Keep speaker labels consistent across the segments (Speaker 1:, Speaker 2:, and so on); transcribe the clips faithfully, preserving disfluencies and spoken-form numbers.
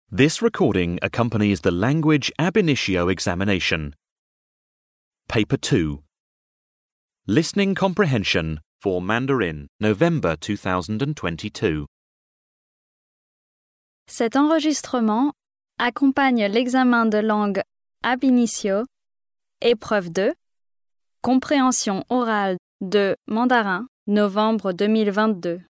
Speaker 1: This recording accompanies the Language Ab Initio examination. Paper two. Listening Comprehension for Mandarin, November two thousand twenty-two.
Speaker 2: Cet enregistrement accompagne l'examen de langue Ab Initio, épreuve deux, compréhension orale de mandarin, novembre deux mille vingt-deux.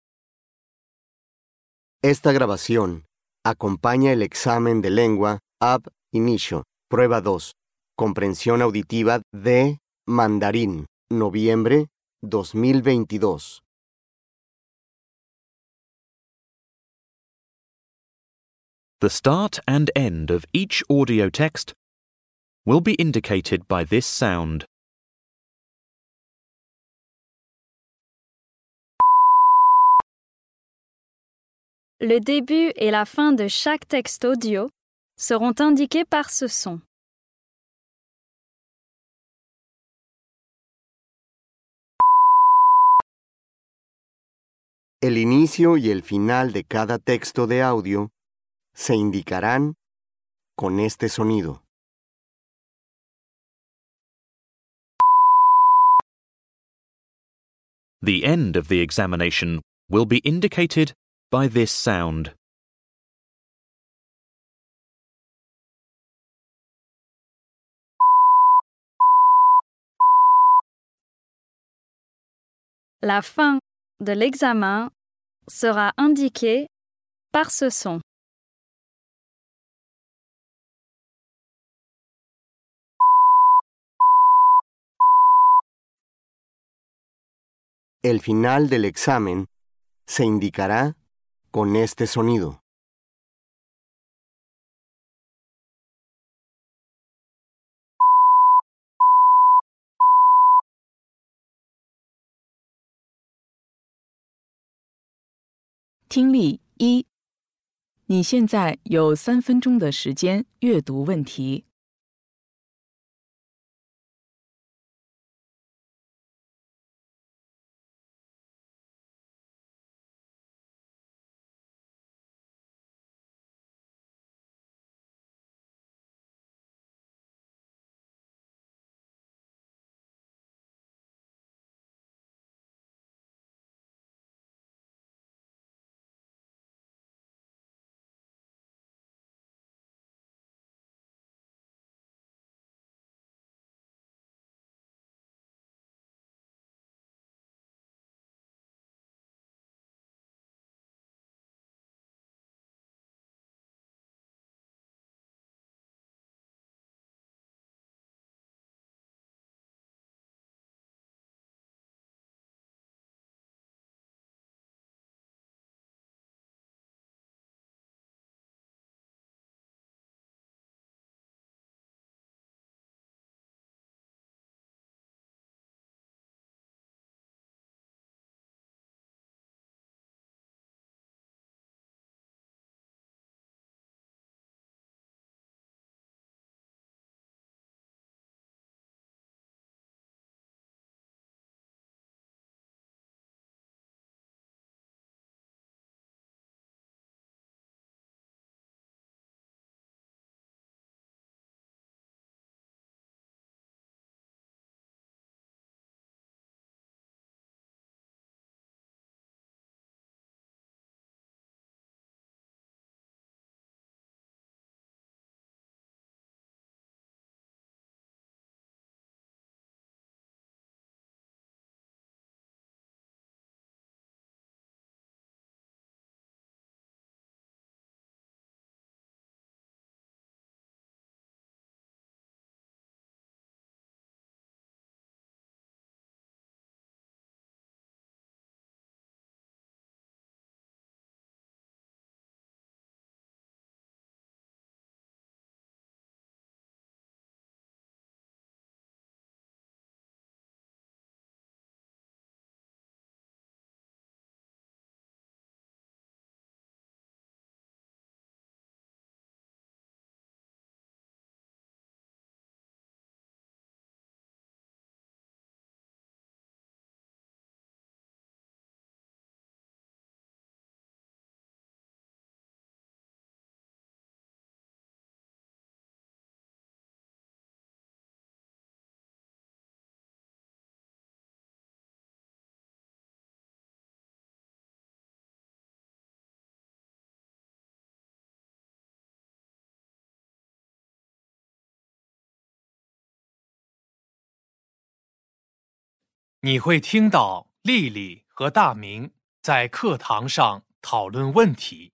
Speaker 3: Esta grabación acompaña el examen de lengua Ab Initio, prueba dos, comprensión auditiva de mandarín, noviembre dos mil veintidós.
Speaker 1: The start and end of each audio text will be indicated by this sound.
Speaker 2: Le début et la fin de chaque texte audio seront indiqués par ce son.
Speaker 3: El inicio y el final de cada texto de audio se indicarán con este sonido.
Speaker 1: The end of the examination will be indicated by this sound.
Speaker 2: La fin de l'examen sera indiquée par ce son.
Speaker 3: El final del examen se indicará con este sonido.
Speaker 4: 《听力一》，你现在有三分钟的时间阅读问题。
Speaker 5: 你会听到丽丽和大明在课堂上讨论问题。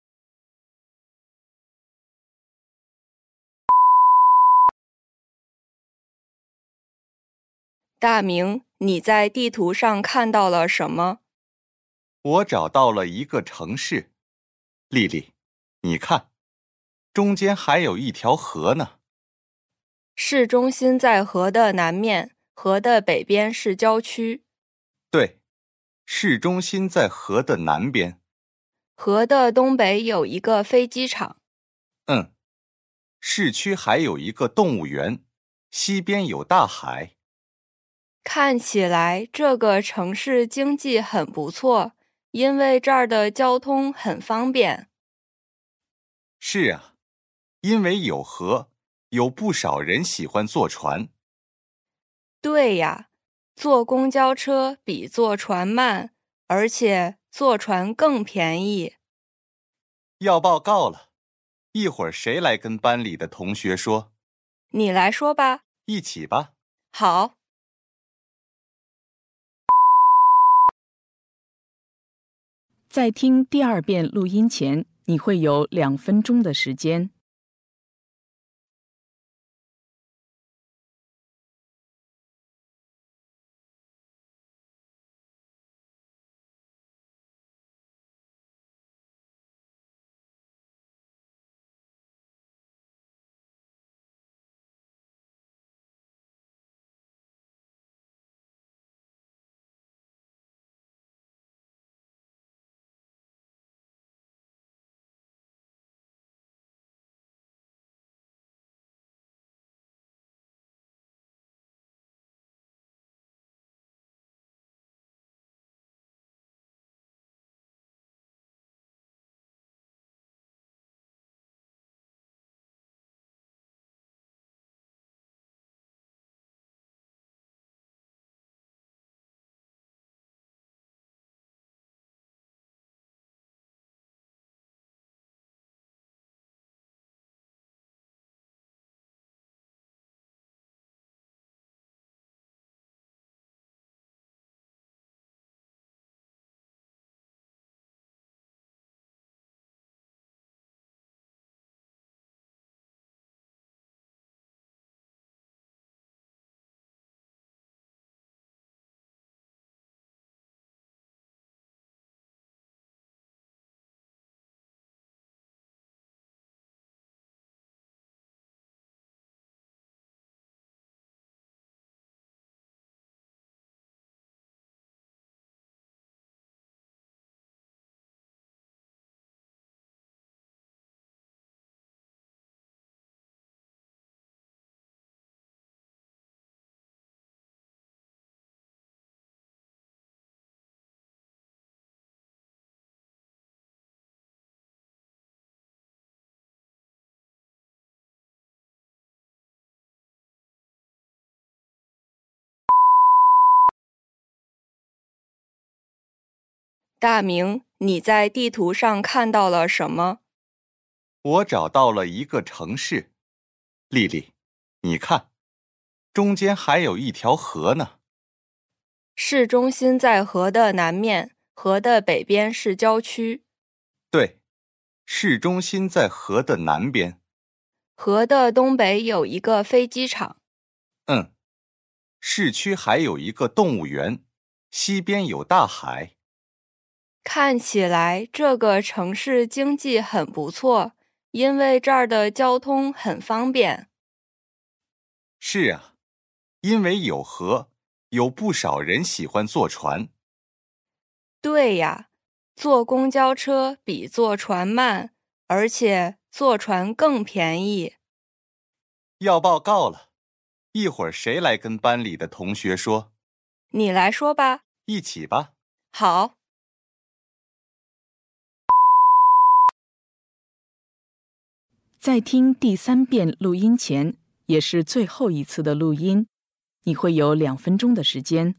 Speaker 6: 大明，你在地图上看到了什么？
Speaker 7: 我找到了一个城市。丽丽，你看，中间还有一条河呢。
Speaker 6: 市中心在河的南面，河的北边是郊区。
Speaker 7: 对，市中心在河的南边。
Speaker 6: 河的东北有一个飞机场。
Speaker 7: 嗯，市区还有一个动物园，西边有大海。
Speaker 6: 看起来这个城市经济很不错，因为这儿的交通很方便。
Speaker 7: 是啊，因为有河，有不少人喜欢坐船。
Speaker 6: 对呀，坐公交车比坐船慢，而且坐船更便宜。
Speaker 7: 要报告了，一会儿谁来跟班里的同学说？
Speaker 6: 你来说吧。
Speaker 7: 一起吧。
Speaker 6: 好。
Speaker 4: 在听第二遍录音前，你会有两分钟的时间。
Speaker 6: 大明，你在地图上看到了什么？
Speaker 7: 我找到了一个城市。丽丽，你看，中间还有一条河呢。
Speaker 6: 市中心在河的南面，河的北边是郊区。
Speaker 7: 对，市中心在河的南边。
Speaker 6: 河的东北有一个飞机场。
Speaker 7: 嗯，市区还有一个动物园，西边有大海。
Speaker 6: 看起来这个城市经济很不错，因为这儿的交通很方便。
Speaker 7: 是啊，因为有河，有不少人喜欢坐船。
Speaker 6: 对呀，坐公交车比坐船慢，而且坐船更便宜。
Speaker 7: 要报告了，一会儿谁来跟班里的同学说？
Speaker 6: 你来说吧。
Speaker 7: 一起吧。
Speaker 6: 好。
Speaker 4: 在听第三遍录音前，也是最后一次的录音，你会有两分钟的时间。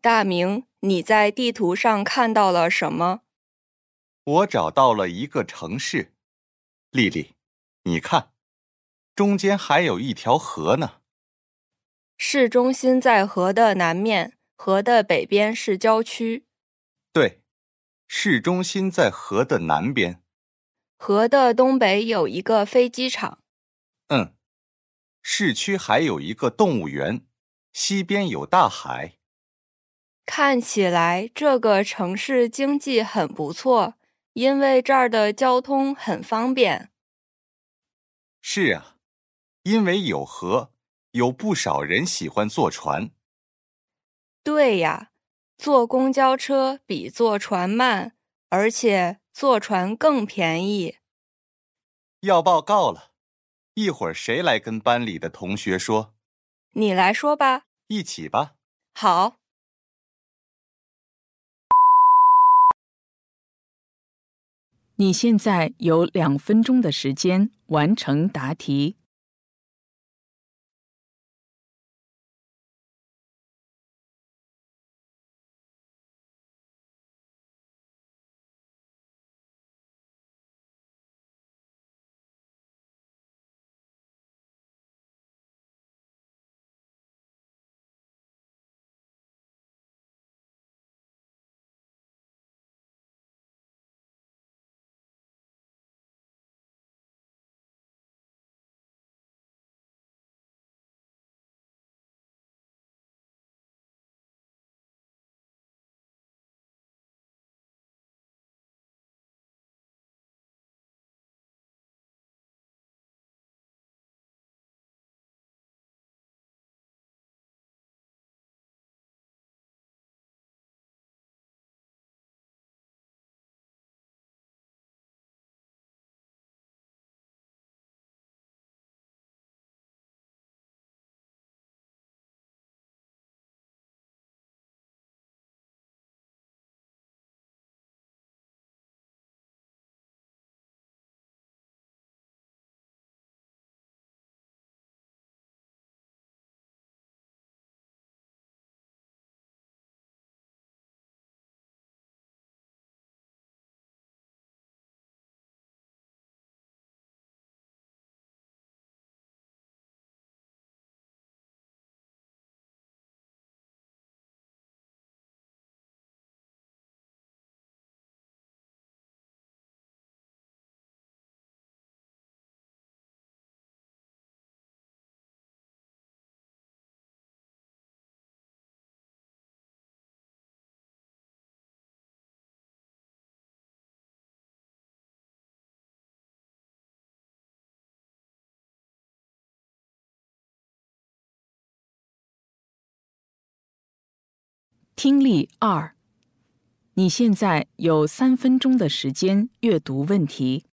Speaker 6: 大明，你在地图上看到了什么？
Speaker 7: 我找到了一个城市。丽丽，你看，中间还有一条河呢。
Speaker 6: 市中心在河的南面，河的北边是郊区。
Speaker 7: 对，市中心在河的南边。
Speaker 6: 河的东北有一个飞机场。
Speaker 7: 嗯，市区还有一个动物园，西边有大海。
Speaker 6: 看起来这个城市经济很不错，因为这儿的交通很方便。
Speaker 7: 是啊，因为有河，有不少人喜欢坐船。
Speaker 6: 对呀，坐公交车比坐船慢，而且坐船更便宜。
Speaker 7: 要报告了，一会儿谁来跟班里的同学说？
Speaker 6: 你来说吧。
Speaker 7: 一起吧。
Speaker 6: 好。
Speaker 4: 你现在有两分钟的时间完成答题。听力二，你现在有三分钟的时间阅读问题。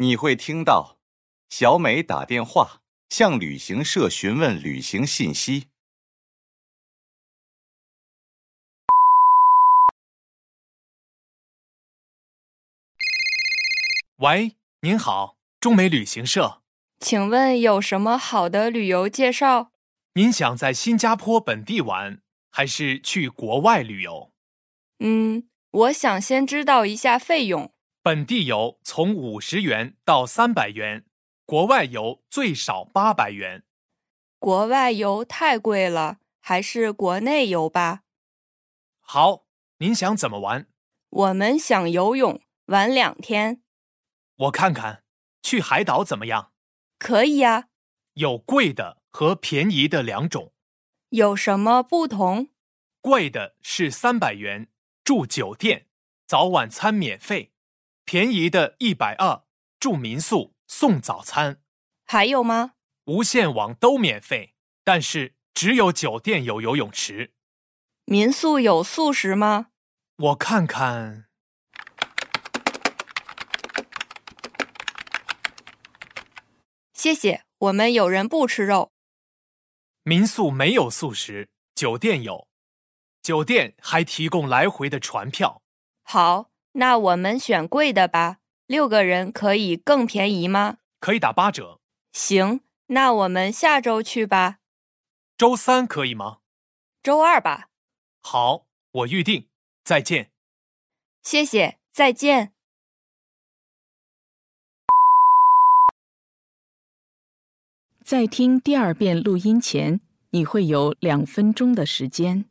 Speaker 7: 你会听到小美打电话向旅行社询问旅行信息。
Speaker 5: 喂，您好，中美旅行社。
Speaker 6: 请问有什么好的旅游介绍？
Speaker 5: 您想在新加坡本地玩，还是去国外旅游？
Speaker 6: 嗯，我想先知道一下费用。
Speaker 5: 本地游从五十元到三百元，国外游最少八百元。
Speaker 6: 国外游太贵了，还是国内游吧？
Speaker 5: 好，您想怎么玩？
Speaker 6: 我们想游泳，玩两天。
Speaker 5: 我看看，去海岛怎么样？
Speaker 6: 可以呀。
Speaker 5: 有贵的和便宜的两种。
Speaker 6: 有什么不同？
Speaker 5: 贵的是三百元，住酒店，早晚餐免费；便宜的一百二，住民宿，送早餐。
Speaker 6: 还有吗？
Speaker 5: 无线网都免费，但是只有酒店有游泳池。
Speaker 6: 民宿有素食吗？
Speaker 5: 我看看。
Speaker 6: 谢谢，我们有人不吃肉。
Speaker 5: 民宿没有素食，酒店有。酒店还提供来回的船票。
Speaker 6: 好，那我们选贵的吧。六个人可以更便宜吗？
Speaker 5: 可以打八折。
Speaker 6: 行，那我们下周去吧。
Speaker 5: 周三可以吗？
Speaker 6: 周二吧。
Speaker 5: 好，我预定。再见。
Speaker 6: 谢谢，再见。
Speaker 4: 在听第二遍录音前，你会有两分钟的时间。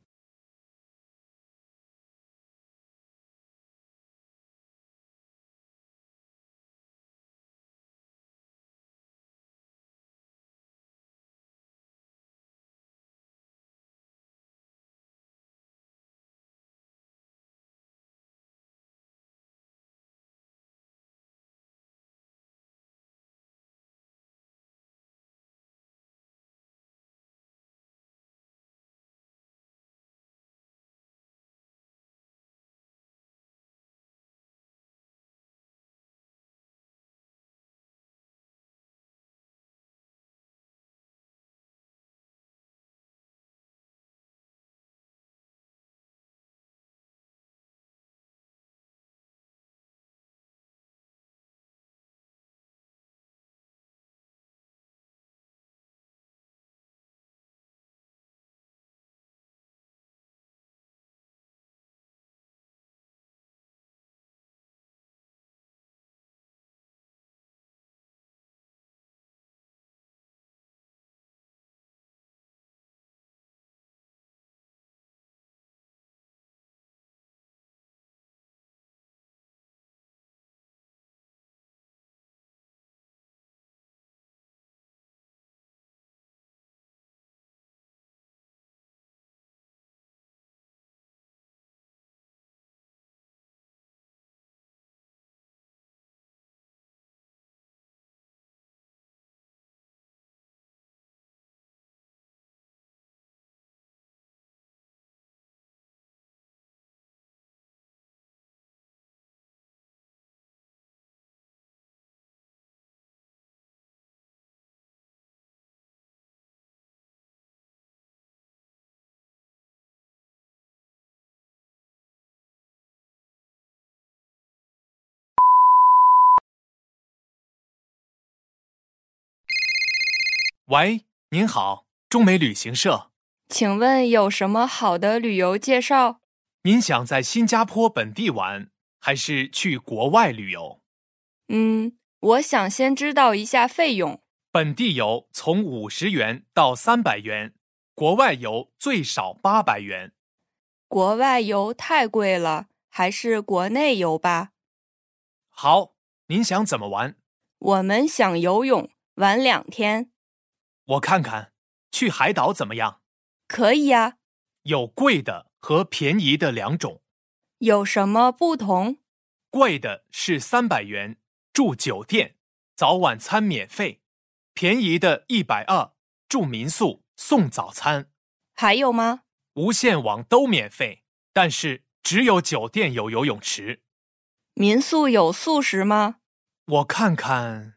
Speaker 5: 喂，您好，中美旅行社。
Speaker 6: 请问有什么好的旅游介绍？
Speaker 5: 您想在新加坡本地玩，还是去国外旅游？
Speaker 6: 嗯，我想先知道一下费用。
Speaker 5: 本地游从五十元到三百元，国外游最少八百元。
Speaker 6: 国外游太贵了，还是国内游吧？
Speaker 5: 好，您想怎么玩？
Speaker 6: 我们想游泳，玩两天。
Speaker 5: 我看看，去海岛怎么样？
Speaker 6: 可以呀。
Speaker 5: 有贵的和便宜的两种。
Speaker 6: 有什么不同？
Speaker 5: 贵的是三百元，住酒店，早晚餐免费；便宜的一百二，住民宿，送早餐。
Speaker 6: 还有吗？
Speaker 5: 无线网都免费，但是只有酒店有游泳池。
Speaker 6: 民宿有素食吗？
Speaker 5: 我看看。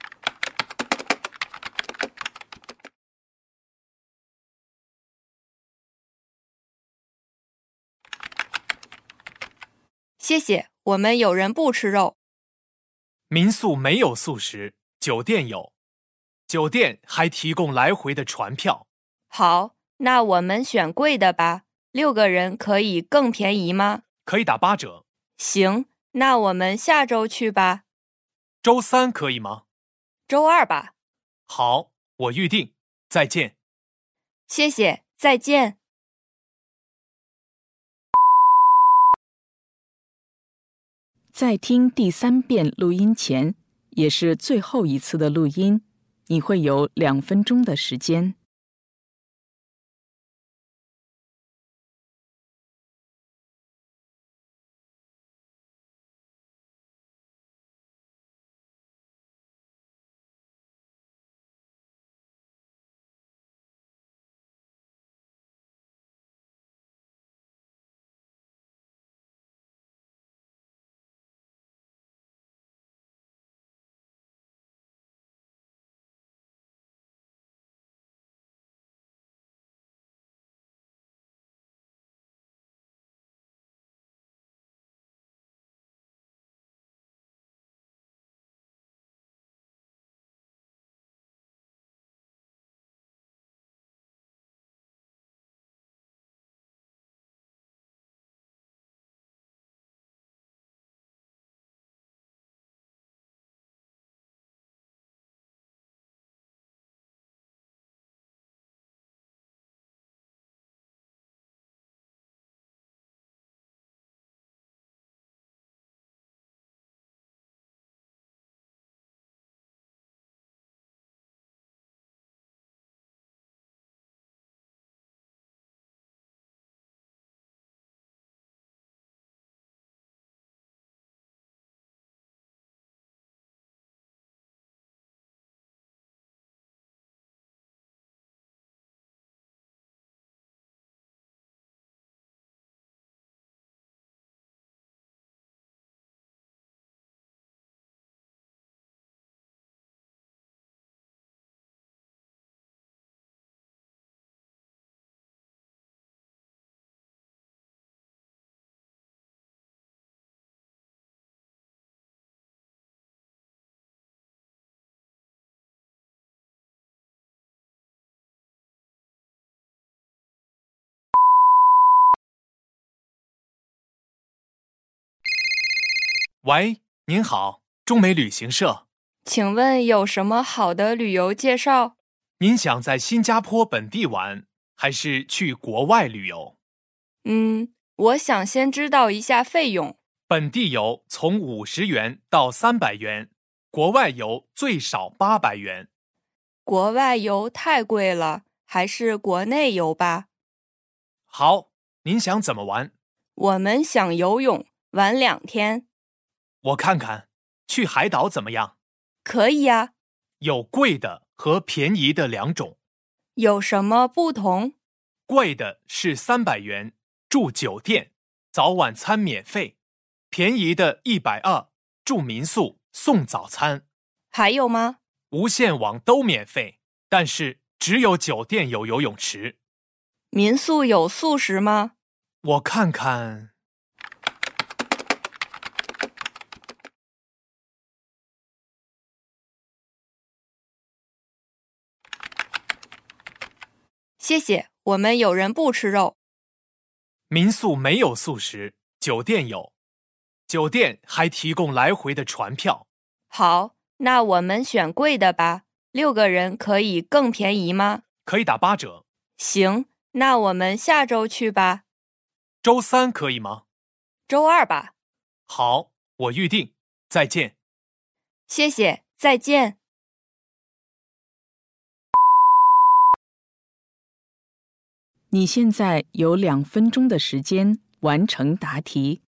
Speaker 6: 谢谢，我们有人不吃肉。
Speaker 5: 民宿没有素食，酒店有。酒店还提供来回的船票。
Speaker 6: 好，那我们选贵的吧。六个人可以更便宜吗？
Speaker 5: 可以打八折。
Speaker 6: 行，那我们下周去吧。
Speaker 5: 周三可以吗？
Speaker 6: 周二吧。
Speaker 5: 好，我预定。再见。
Speaker 6: 谢谢，再见。
Speaker 4: 在听第三遍录音前，也是最后一次的录音，你会有两分钟的时间。
Speaker 5: 喂，您好，中美旅行社。
Speaker 6: 请问有什么好的旅游介绍？
Speaker 5: 您想在新加坡本地玩，还是去国外旅游？
Speaker 6: 嗯，我想先知道一下费用。
Speaker 5: 本地游从五十元到三百元，国外游最少八百元。
Speaker 6: 国外游太贵了，还是国内游吧。
Speaker 5: 好，您想怎么玩？
Speaker 6: 我们想游泳，玩两天。
Speaker 5: 我看看，去海岛怎么样？
Speaker 6: 可以呀。
Speaker 5: 有贵的和便宜的两种。
Speaker 6: 有什么不同？
Speaker 5: 贵的是三百元，住酒店，早晚餐免费；便宜的一百二，住民宿，送早餐。
Speaker 6: 还有吗？
Speaker 5: 无线网都免费，但是只有酒店有游泳池。
Speaker 6: 民宿有素食吗？
Speaker 5: 我看看。
Speaker 6: 谢谢，我们有人不吃肉。
Speaker 5: 民宿没有素食，酒店有。酒店还提供来回的船票。
Speaker 6: 好，那我们选贵的吧。六个人可以更便宜吗？
Speaker 5: 可以打八折。
Speaker 6: 行，那我们下周去吧。
Speaker 5: 周三可以吗？
Speaker 6: 周二吧。
Speaker 5: 好，我预定。再见。
Speaker 6: 谢谢，再见。
Speaker 4: 你现在有两分钟的时间完成答题。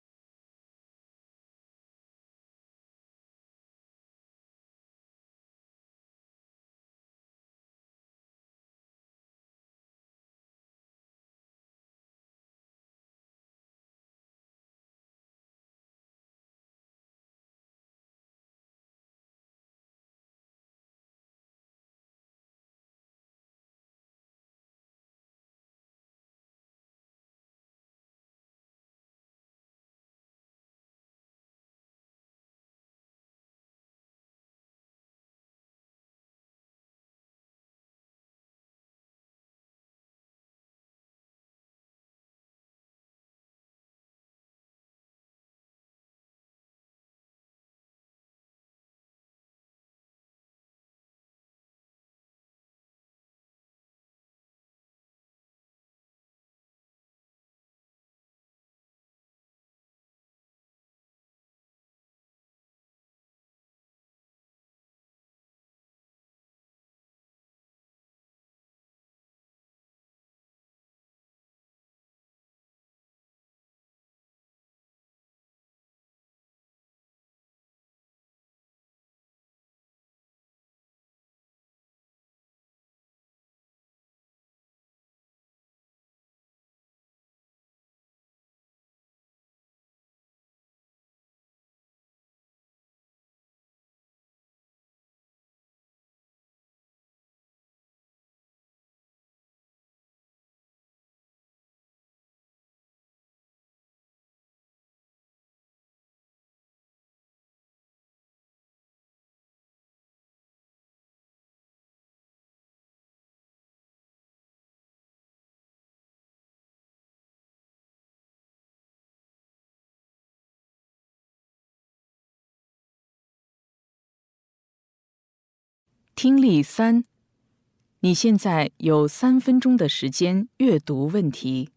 Speaker 4: 听力三，你现在有三分钟的时间阅读问题。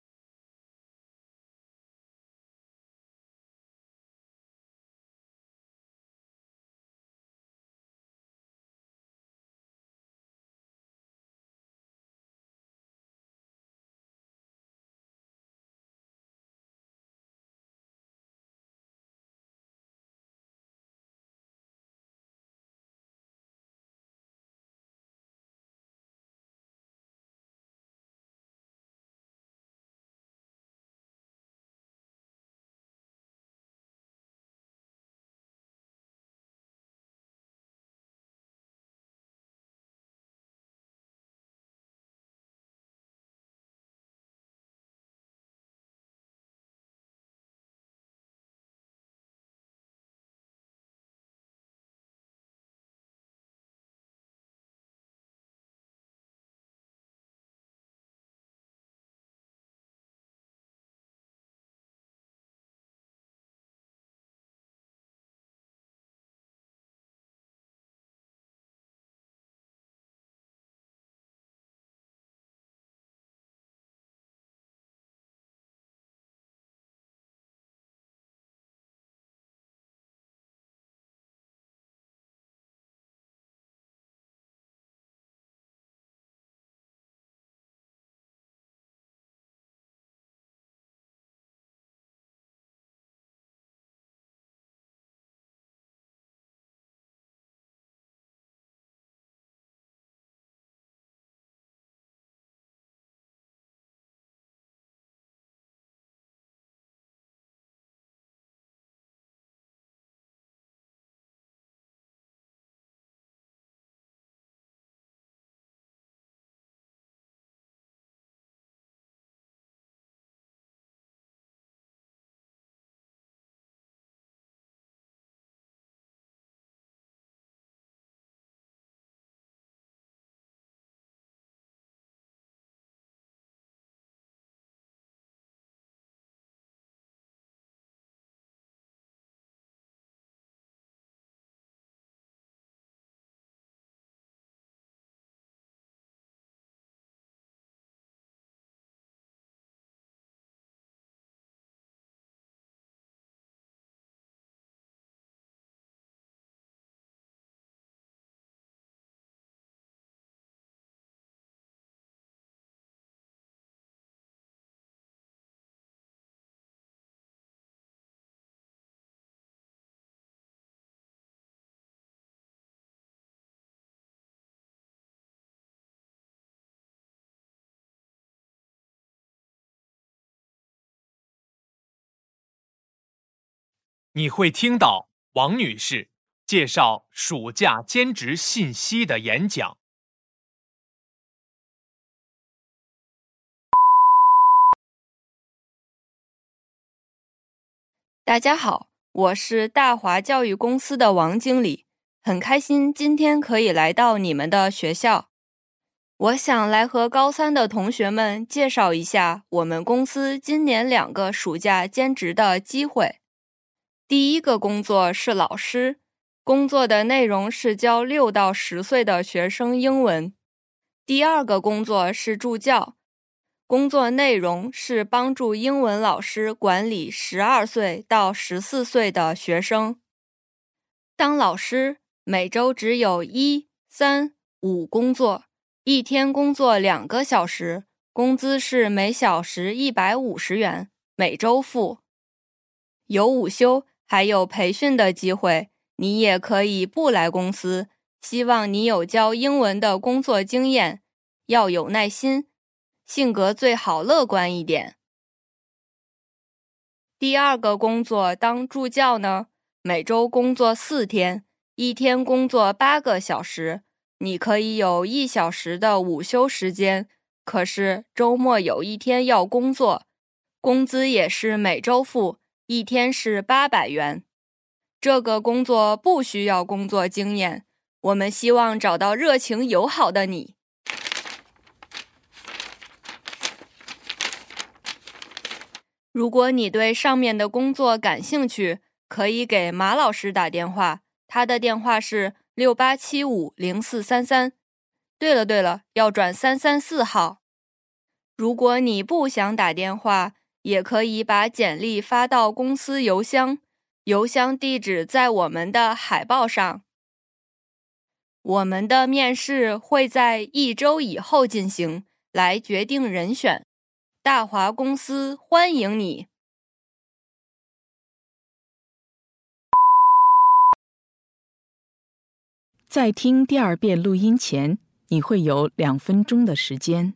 Speaker 5: 你会听到王女士介绍暑假兼职信息的演讲。
Speaker 6: 大家好，我是大华教育公司的王经理，很开心今天可以来到你们的学校。我想来和高三的同学们介绍一下我们公司今年两个暑假兼职的机会。第一个工作是老师，工作的内容是教六到十岁的学生英文。第二个工作是助教，工作内容是帮助英文老师管理十二岁到十四岁的学生。当老师每周只有一、三、五工作，一天工作两个小时，工资是每小时一百五十元，每周付。有午休，还有培训的机会，你也可以不来公司。希望你有教英文的工作经验，要有耐心，性格最好乐观一点。第二个工作当助教呢，每周工作四天，一天工作八个小时，你可以有一小时的午休时间，可是周末有一天要工作，工资也是每周付，一天是八百元。这个工作不需要工作经验，我们希望找到热情友好的你。如果你对上面的工作感兴趣，可以给马老师打电话，他的电话是六八七五零四三三。对了对了，要转三三四号。如果你不想打电话，也可以把简历发到公司邮箱，邮箱地址在我们的海报上。我们的面试会在一周以后进行，来决定人选。大华公司欢迎你。
Speaker 4: 在听第二遍录音前，你会有两分钟的时间。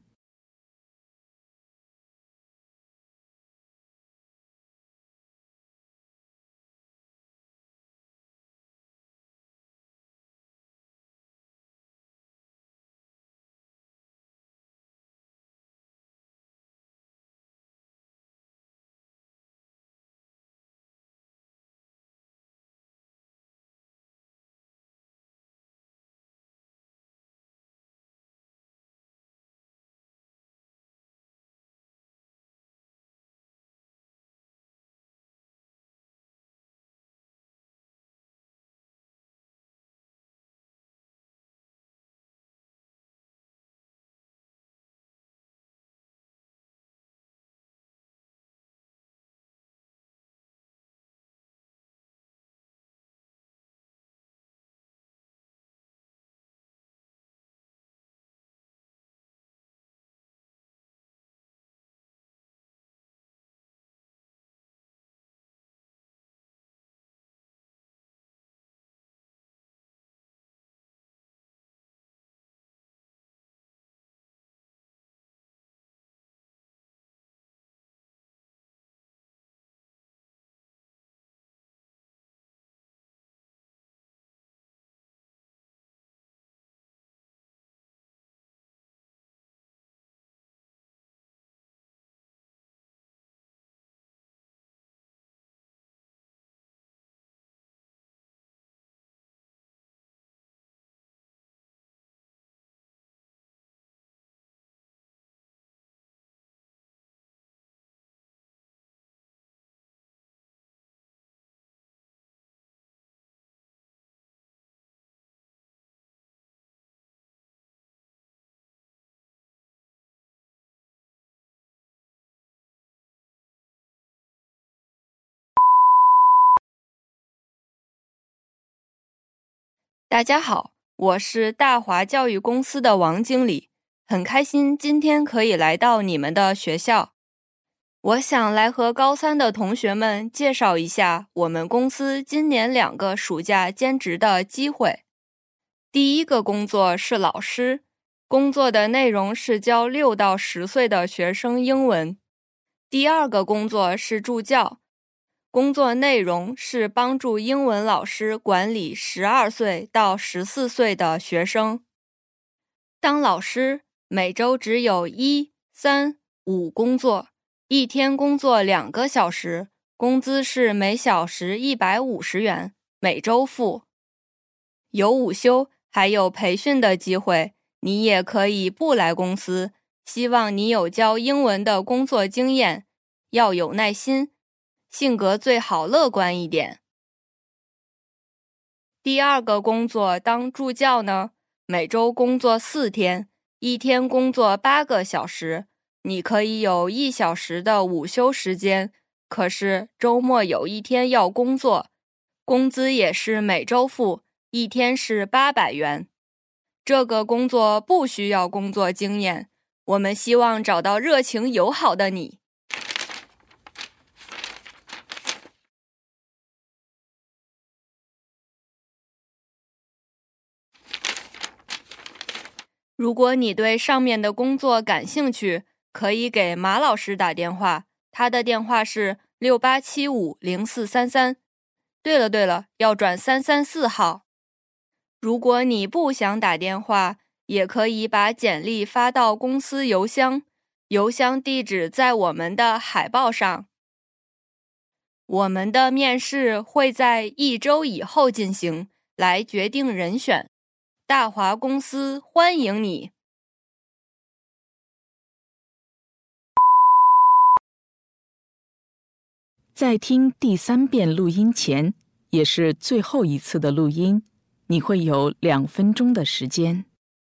Speaker 6: 大家好，我是大华教育公司的王经理，很开心今天可以来到你们的学校。我想来和高三的同学们介绍一下我们公司今年两个暑假兼职的机会。第一个工作是老师，工作的内容是教六到十岁的学生英文。第二个工作是助教，工作内容是帮助英文老师管理十二岁到十四岁的学生。当老师每周只有一、三、五工作，一天工作两个小时，工资是每小时一百五十元，每周付。有午休，还有培训的机会，你也可以不来公司。希望你有教英文的工作经验，要有耐心。性格最好乐观一点。第二个工作当助教呢，每周工作四天，一天工作八个小时，你可以有一小时的午休时间，可是周末有一天要工作，工资也是每周付，一天是八百元。这个工作不需要工作经验，我们希望找到热情友好的你。如果你对上面的工作感兴趣，可以给马老师打电话，他的电话是六八七五零四三三。对了对了，要转三三四号。如果你不想打电话，也可以把简历发到公司邮箱，邮箱地址在我们的海报上。我们的面试会在一周以后进行，来决定人选。大华公司欢迎你。
Speaker 4: 在听第三遍录音前，也是最后一次的录音， 你会有两分钟的时间。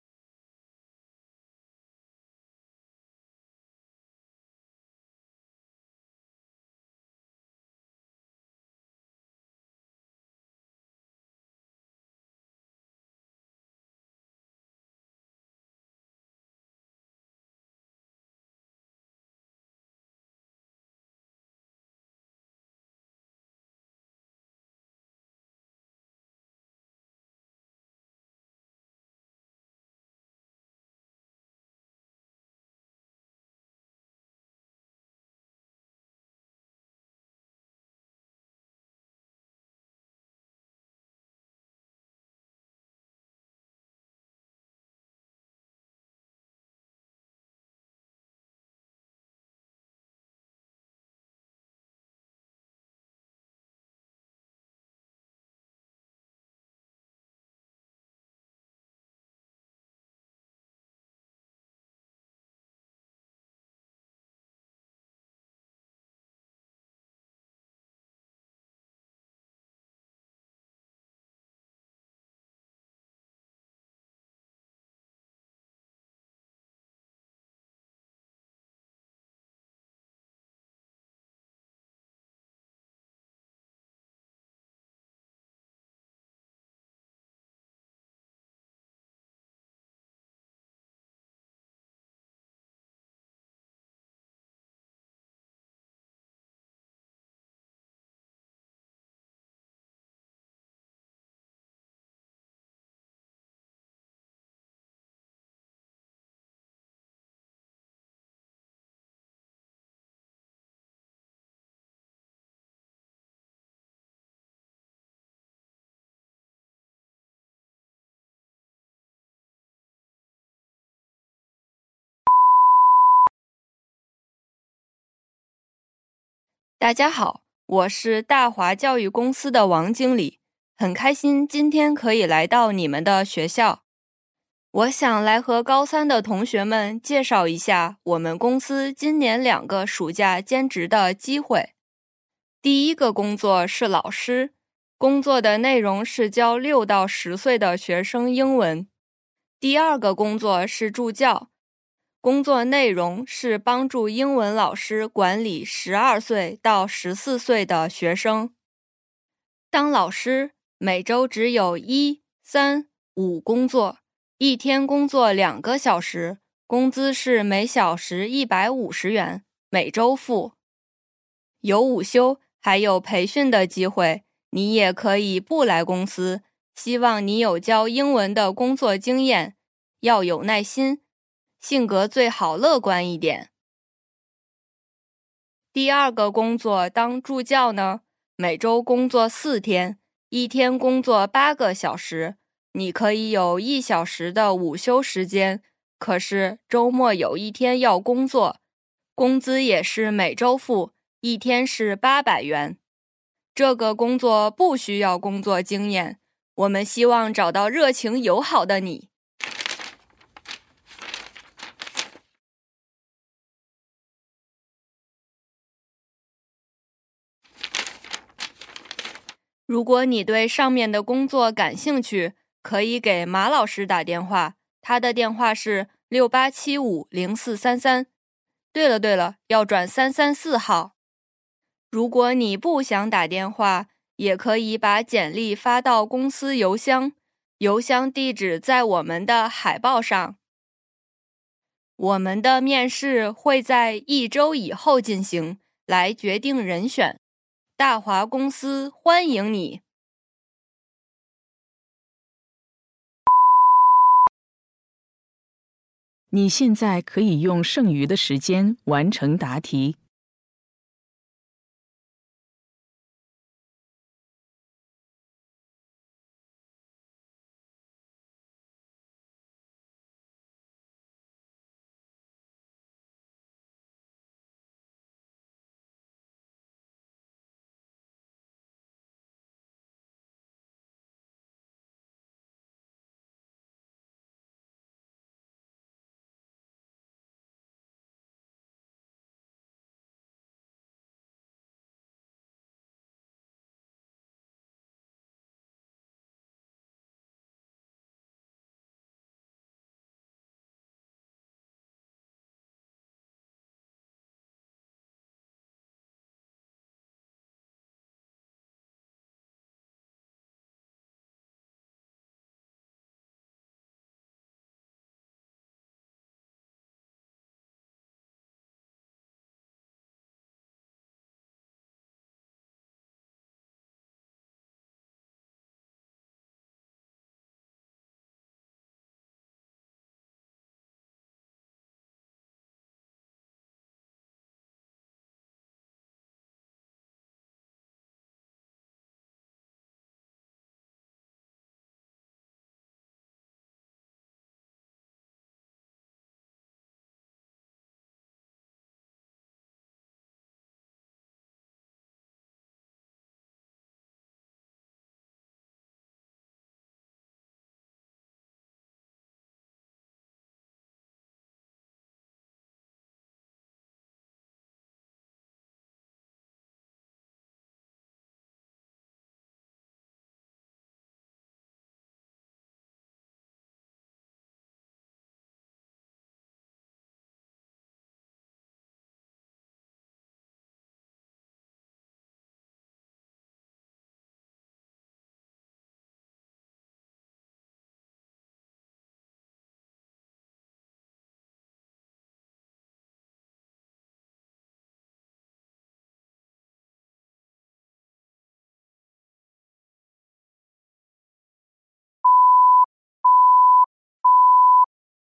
Speaker 6: 大家好，我是大华教育公司的王经理，很开心今天可以来到你们的学校。我想来和高三的同学们介绍一下我们公司今年两个暑假兼职的机会。第一个工作是老师，工作的内容是教六到十岁的学生英文。第二个工作是助教，工作内容是帮助英文老师管理十二岁到十四岁的学生。当老师每周只有一、三、五工作，一天工作两个小时，工资是每小时一百五十元，每周付。有午休，还有培训的机会，你也可以不来公司。希望你有教英文的工作经验，要有耐心。性格最好乐观一点。第二个工作当助教呢，每周工作四天，一天工作八个小时，你可以有一小时的午休时间，可是周末有一天要工作，工资也是每周付，一天是八百元。这个工作不需要工作经验，我们希望找到热情友好的你。如果你对上面的工作感兴趣，可以给马老师打电话，他的电话是六八七五零四三三。对了对了，要转三三四号。如果你不想打电话，也可以把简历发到公司邮箱，邮箱地址在我们的海报上。我们的面试会在一周以后进行，来决定人选。大华公司欢迎你。
Speaker 4: 你现在可以用剩余的时间完成答题。